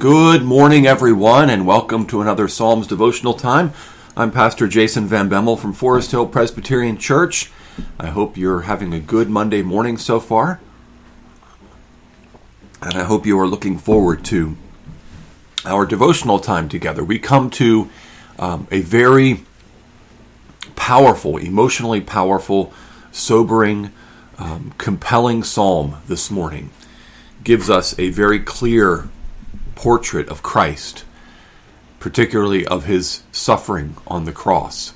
Good morning, everyone, and welcome to another Psalms devotional time. I'm Pastor Jason Van Bemmel from Forest Hill Presbyterian Church. I hope you're having a good Monday morning so far, and I hope you are looking forward to our devotional time together. We come to a very powerful, emotionally powerful, sobering, compelling psalm this morning. Gives us a very clear portrait of Christ, particularly of his suffering on the cross.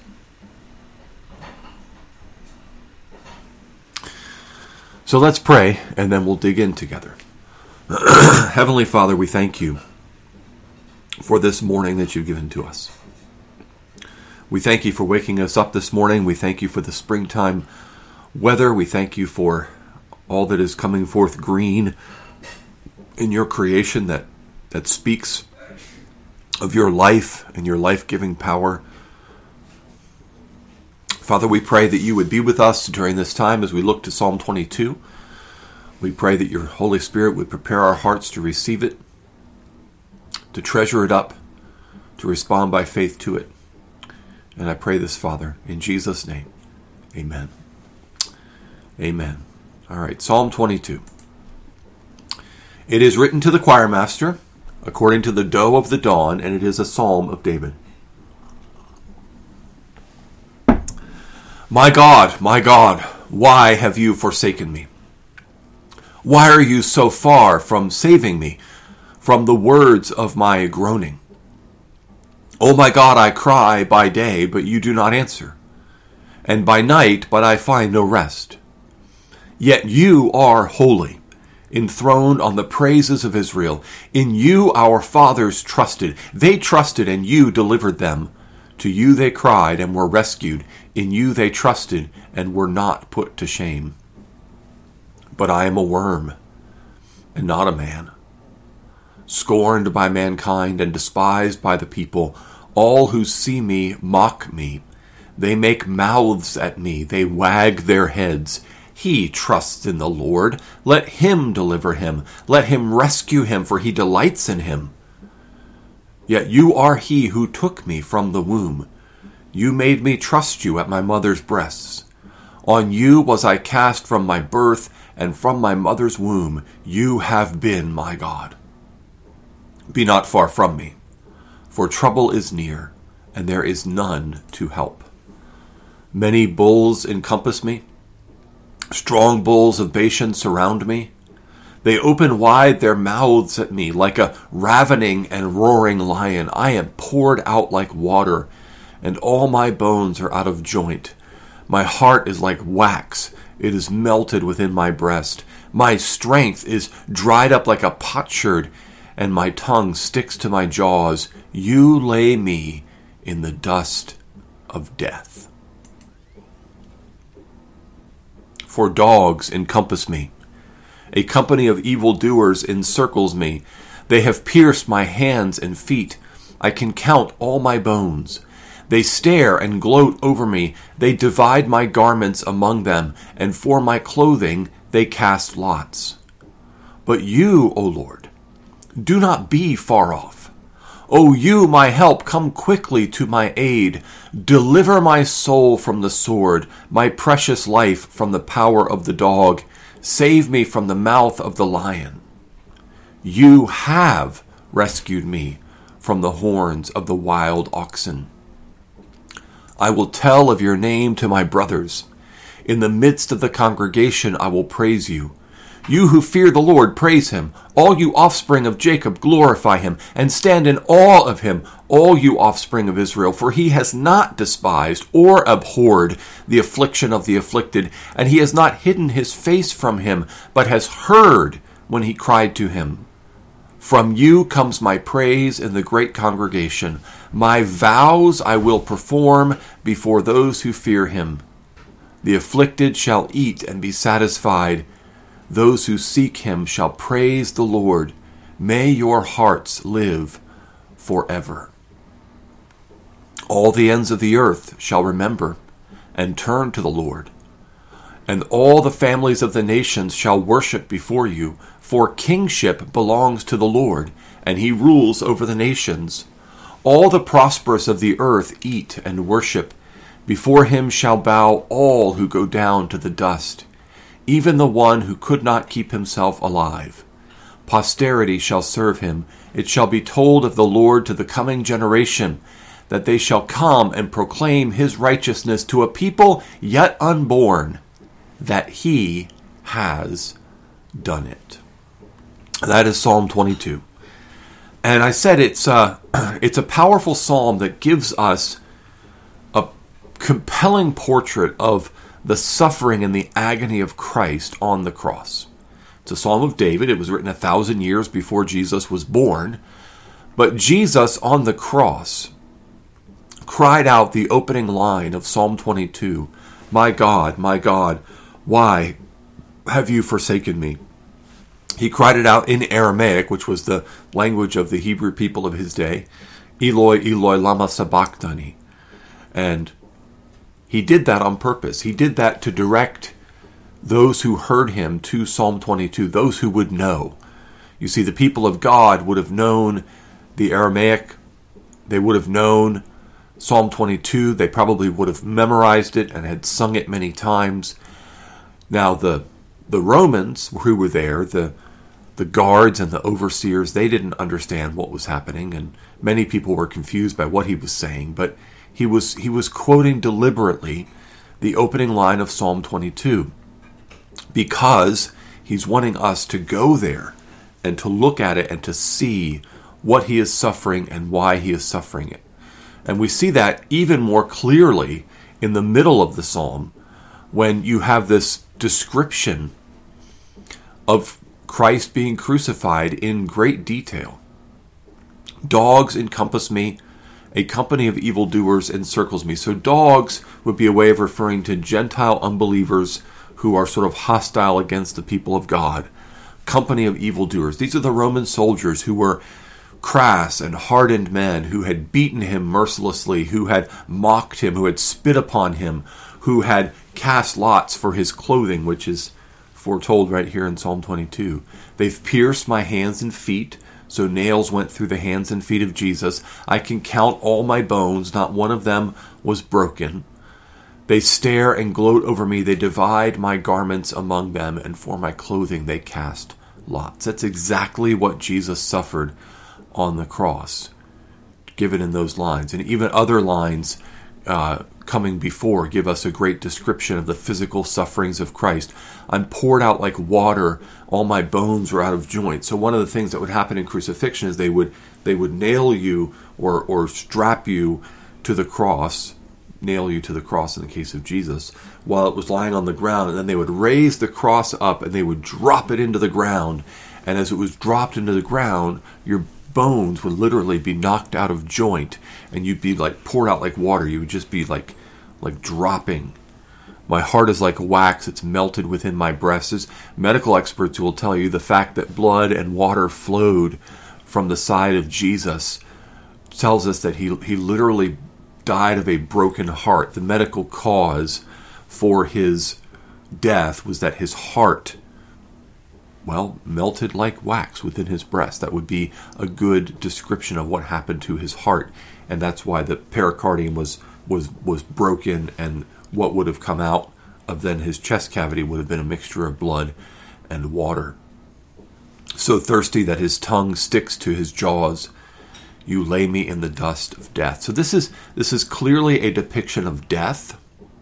So let's pray, and then we'll dig in together. Heavenly Father, we thank you for this morning that you've given to us. We thank you for waking us up this morning. We thank you for the springtime weather. We thank you for all that is coming forth green in your creation that speaks of your life and your life-giving power. Father, we pray that you would be with us during this time as we look to Psalm 22. We pray that your Holy Spirit would prepare our hearts to receive it, to treasure it up, to respond by faith to it. And I pray this, Father, in Jesus' name. Amen. Amen. All right, Psalm 22. It is written to the choir master, according to the doe of the dawn, and it is a psalm of David. My God, why have you forsaken me? Why are you so far from saving me from the words of my groaning? O my God, I cry by day, but you do not answer, and by night, but I find no rest. Yet you are holy, enthroned on the praises of Israel. In you our fathers trusted. They trusted, and you delivered them. To you they cried and were rescued. In you they trusted and were not put to shame. But I am a worm and not a man, scorned by mankind and despised by the people. All who see me mock me. They make mouths at me. They wag their heads. He trusts in the Lord. Let him deliver him. Let him rescue him, for he delights in him. Yet you are he who took me from the womb. You made me trust you at my mother's breasts. On you was I cast from my birth, and from my mother's womb you have been my God. Be not far from me, for trouble is near, and there is none to help. Many bulls encompass me. Strong bulls of Bashan surround me. They open wide their mouths at me like a ravening and roaring lion. I am poured out like water, and all my bones are out of joint. My heart is like wax. It is melted within my breast. My strength is dried up like a potsherd, and my tongue sticks to my jaws. You lay me in the dust of death. For dogs encompass me. A company of evildoers encircles me. They have pierced my hands and feet. I can count all my bones. They stare and gloat over me. They divide my garments among them, and for my clothing they cast lots. But you, O Lord, do not be far off. O you, my help, come quickly to my aid. Deliver my soul from the sword, my precious life from the power of the dog. Save me from the mouth of the lion. You have rescued me from the horns of the wild oxen. I will tell of your name to my brothers. In the midst of the congregation I will praise you. You who fear the Lord, praise him. All you offspring of Jacob, glorify him, and stand in awe of him, all you offspring of Israel. For he has not despised or abhorred the affliction of the afflicted, and he has not hidden his face from him, but has heard when he cried to him. From you comes my praise in the great congregation. My vows I will perform before those who fear him. The afflicted shall eat and be satisfied. Those who seek him shall praise the Lord. May your hearts live forever. All the ends of the earth shall remember and turn to the Lord, And all the families of the nations shall worship before you, for kingship belongs to the Lord, and he rules over the nations. All the prosperous of the earth eat and worship. Before him shall bow all who go down to the dust, even the one who could not keep himself alive. Posterity shall serve him. It shall be told of the Lord to the coming generation, that they shall come and proclaim his righteousness to a people yet unborn, that he has done it. That is Psalm 22. And I said it's a powerful psalm that gives us a compelling portrait of the suffering and the agony of Christ on the cross. It's a psalm of David. It was written 1,000 years before Jesus was born. But Jesus on the cross cried out the opening line of Psalm 22, my God, why have you forsaken me? He cried it out in Aramaic, which was the language of the Hebrew people of his day. Eloi, Eloi, lama sabachthani. And he did that on purpose. He did that to direct those who heard him to Psalm 22, those who would know. You see, the people of God would have known the Aramaic. They would have known Psalm 22. They probably would have memorized it and had sung it many times. Now, the Romans who were there, the guards and the overseers, they didn't understand what was happening, and many people were confused by what he was saying, but he was quoting deliberately the opening line of Psalm 22 because he's wanting us to go there and to look at it and to see what he is suffering and why he is suffering it. And we see that even more clearly in the middle of the psalm when you have this description of Christ being crucified in great detail. Dogs encompass me, a company of evildoers encircles me. So dogs would be a way of referring to Gentile unbelievers who are sort of hostile against the people of God. Company of evildoers. These are the Roman soldiers who were crass and hardened men who had beaten him mercilessly, who had mocked him, who had spit upon him, who had cast lots for his clothing, which is foretold right here in Psalm 22. They've pierced my hands and feet, so nails went through the hands and feet of Jesus. I can count all my bones, not one of them was broken. They stare and gloat over me. They divide my garments among them, and for my clothing they cast lots. That's exactly what Jesus suffered on the cross, given in those lines. And even other lines coming before give us a great description of the physical sufferings of Christ. I'm poured out like water, all my bones are out of joint. So one of the things that would happen in crucifixion is they would nail you or strap you to the cross, nail you to the cross in the case of Jesus, while it was lying on the ground, and then they would raise the cross up and they would drop it into the ground. And as it was dropped into the ground, your bones would literally be knocked out of joint, and you'd be like poured out like water. You would just be like dropping. My heart is like wax, it's melted within my breast. As medical experts will tell you, the fact that blood and water flowed from the side of Jesus tells us that he literally died of a broken heart. The medical cause for his death was that his heart, melted like wax within his breast. That would be a good description of what happened to his heart. And that's why the pericardium was broken, and what would have come out of then his chest cavity would have been a mixture of blood and water. So thirsty that his tongue sticks to his jaws, you lay me in the dust of death. So this is clearly a depiction of death.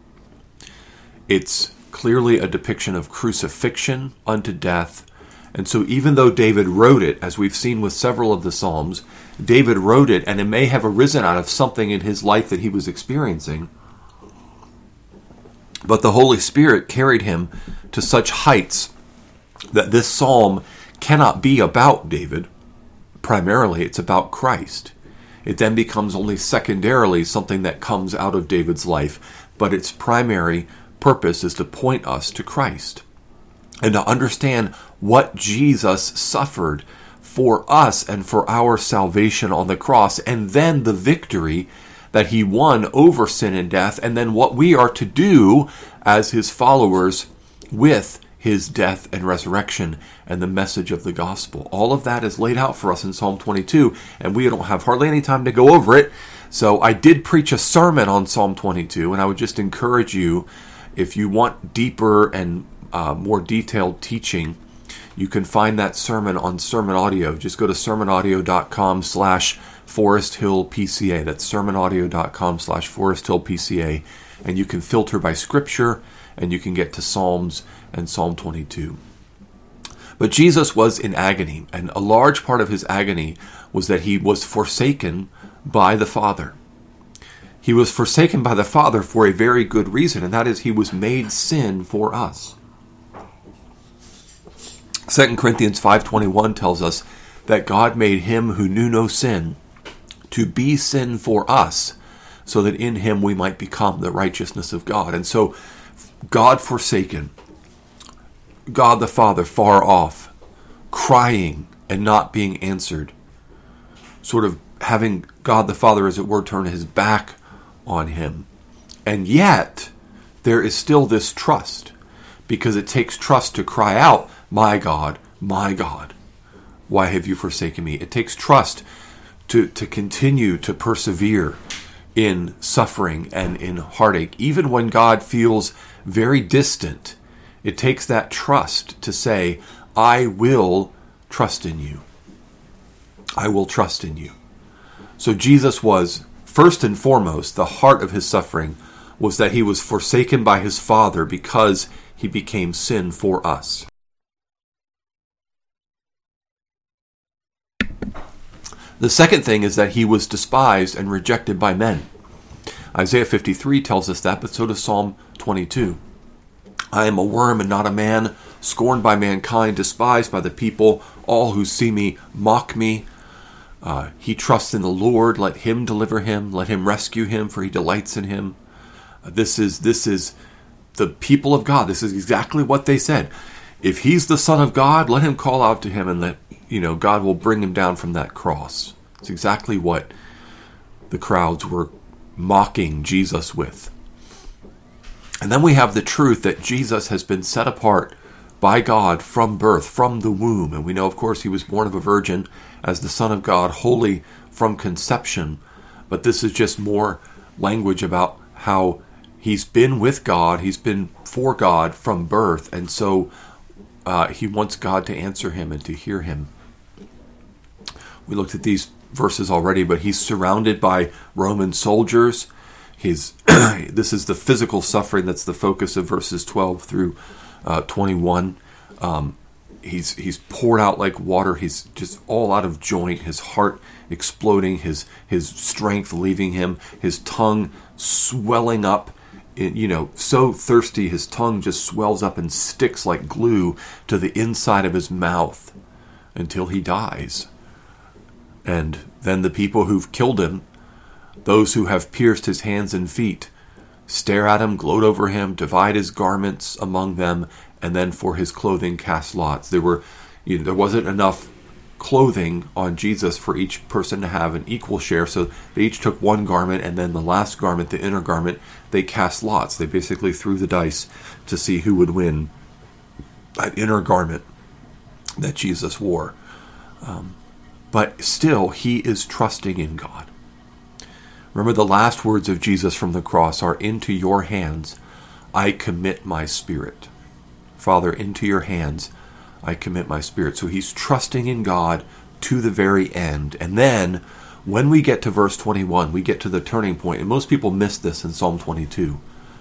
It's clearly a depiction of crucifixion unto death. And so even though David wrote it, as we've seen with several of the Psalms, David wrote it, and it may have arisen out of something in his life that he was experiencing, but the Holy Spirit carried him to such heights that this psalm cannot be about David. Primarily, it's about Christ. It then becomes only secondarily something that comes out of David's life, but its primary purpose is to point us to Christ and to understand what Jesus suffered for us and for our salvation on the cross, and then the victory that he won over sin and death, and then what we are to do as his followers with his death and resurrection and the message of the gospel. All of that is laid out for us in Psalm 22, and we don't have hardly any time to go over it. So I did preach a sermon on Psalm 22, and I would just encourage you, if you want deeper and more detailed teaching, you can find that sermon on Sermon Audio. Just go to sermonaudio.com/ForestHillPCA. That's sermonaudio.com/ForestHillPCA. And you can filter by scripture, and you can get to Psalms and Psalm 22. But Jesus was in agony, and a large part of his agony was that he was forsaken by the Father. He was forsaken by the Father for a very good reason, and that is he was made sin for us. 2 Corinthians 5:21 tells us that God made him who knew no sin to be sin for us, so that in him we might become the righteousness of God. And so God forsaken, God the Father far off, crying and not being answered, sort of having God the Father, as it were, turn his back on him. And yet, there is still this trust, because it takes trust to cry out, my God, why have you forsaken me? It takes trust to continue to persevere in suffering and in heartache, even when God feels very distant. It takes that trust to say, I will trust in you. I will trust in you. So Jesus was, first and foremost, the heart of his suffering was that he was forsaken by his Father because he became sin for us. The second thing is that he was despised and rejected by men. Isaiah 53 tells us that, but so does Psalm 22. I am a worm and not a man, scorned by mankind, despised by the people. All who see me mock me. He trusts in the Lord. Let him deliver him. Let him rescue him, for he delights in him. This is the people of God. This is exactly what they said. If he's the Son of God, let him call out to him, and let God will bring him down from that cross. It's exactly what the crowds were mocking Jesus with. And then we have the truth that Jesus has been set apart by God from birth, from the womb. And we know, of course, he was born of a virgin as the Son of God, holy from conception. But this is just more language about how he's been with God, he's been for God from birth. And so he wants God to answer him and to hear him. We looked at these verses already, but he's surrounded by Roman soldiers. This is the physical suffering that's the focus of verses 12 through 21. He's poured out like water. He's just all out of joint. His heart exploding. His strength leaving him. His tongue swelling up. So thirsty, his tongue just swells up and sticks like glue to the inside of his mouth until he dies. And then the people who've killed him, those who have pierced his hands and feet, stare at him, gloat over him, divide his garments among them, and then for his clothing cast lots. There wasn't enough clothing on Jesus for each person to have an equal share, so they each took one garment, and then the last garment, the inner garment, they cast lots. They basically threw the dice to see who would win that inner garment that Jesus wore. But still, he is trusting in God. Remember, the last words of Jesus from the cross are, into your hands I commit my spirit. Father, into your hands I commit my spirit. So he's trusting in God to the very end. And then, when we get to verse 21, we get to the turning point. And most people miss this in Psalm 22.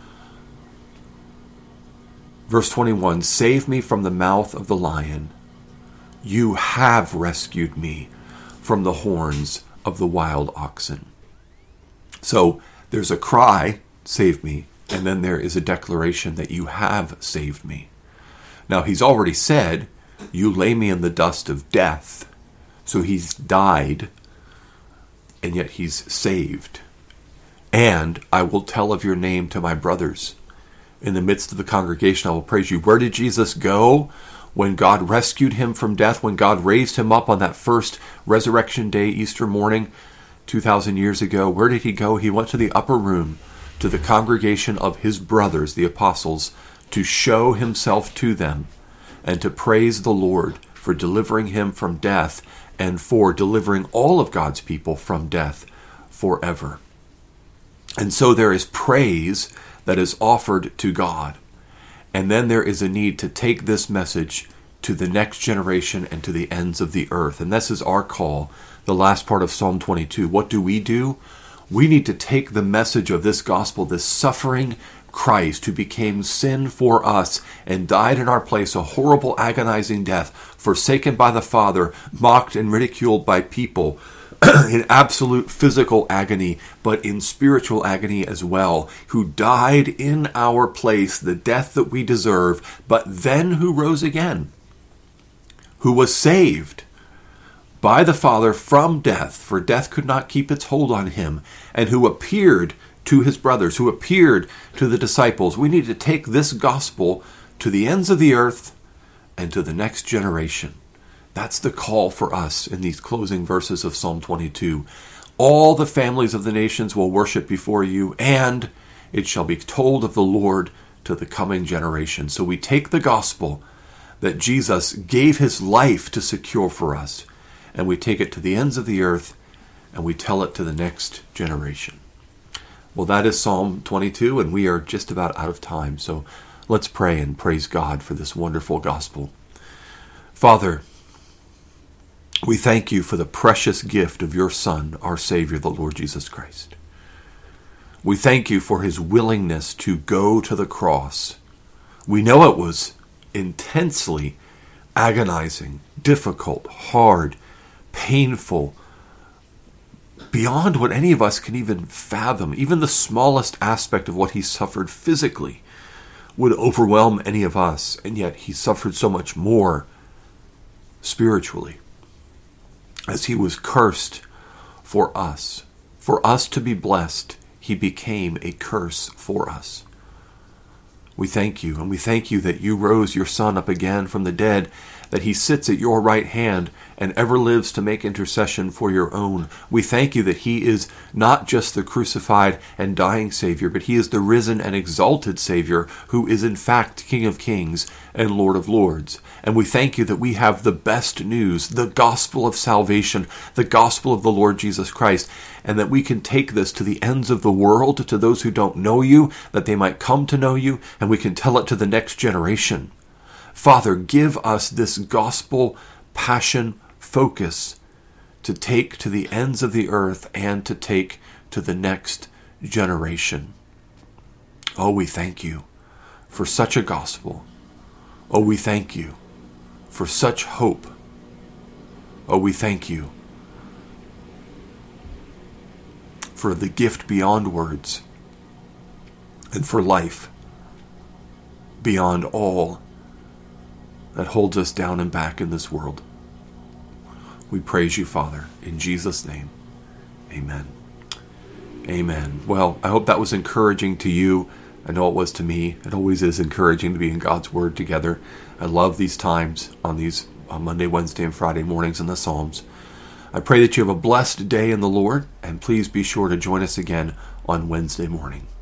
Verse 21, save me from the mouth of the lion. You have rescued me from the horns of the wild oxen. So there's a cry, save me, and then there is a declaration that you have saved me. Now he's already said, you lay me in the dust of death. So he's died, and yet he's saved. And I will tell of your name to my brothers. In the midst of the congregation, I will praise you. Where did Jesus go when God rescued him from death, when God raised him up on that first resurrection day, Easter morning, 2,000 years ago? Where did he go? He went to the upper room, to the congregation of his brothers, the apostles, to show himself to them and to praise the Lord for delivering him from death and for delivering all of God's people from death forever. And so there is praise that is offered to God. And then there is a need to take this message to the next generation and to the ends of the earth. And this is our call, the last part of Psalm 22. What do? We need to take the message of this gospel, this suffering Christ who became sin for us and died in our place, a horrible, agonizing death, forsaken by the Father, mocked and ridiculed by people, in absolute physical agony, but in spiritual agony as well, who died in our place, the death that we deserve, but then who rose again, who was saved by the Father from death, for death could not keep its hold on him, and who appeared to his brothers, who appeared to the disciples. We need to take this gospel to the ends of the earth and to the next generation. That's the call for us in these closing verses of Psalm 22. All the families of the nations will worship before you, and it shall be told of the Lord to the coming generation. So we take the gospel that Jesus gave his life to secure for us, and we take it to the ends of the earth, and we tell it to the next generation. Well, that is Psalm 22, and we are just about out of time. So let's pray and praise God for this wonderful gospel. Father, we thank you for the precious gift of your Son, our Savior, the Lord Jesus Christ. We thank you for his willingness to go to the cross. We know it was intensely agonizing, difficult, hard, painful, beyond what any of us can even fathom. Even the smallest aspect of what he suffered physically would overwhelm any of us, and yet he suffered so much more spiritually. As he was cursed for us to be blessed, he became a curse for us. We thank you, and we thank you that you rose your Son up again from the dead, that he sits at your right hand and ever lives to make intercession for your own. We thank you that he is not just the crucified and dying Savior, but he is the risen and exalted Savior who is in fact King of Kings and Lord of Lords. And we thank you that we have the best news, the gospel of salvation, the gospel of the Lord Jesus Christ, and that we can take this to the ends of the world, to those who don't know you, that they might come to know you, and we can tell it to the next generation. Father, give us this gospel passion focus to take to the ends of the earth and to take to the next generation. Oh, we thank you for such a gospel. Oh, we thank you for such hope. Oh, we thank you for the gift beyond words and for life beyond all that holds us down and back in this world. We praise you, Father, in Jesus' name. Amen. Amen. Well, I hope that was encouraging to you. I know it was to me. It always is encouraging to be in God's Word together. I love these times on these Monday, Wednesday, and Friday mornings in the Psalms. I pray that you have a blessed day in the Lord, and please be sure to join us again on Wednesday morning.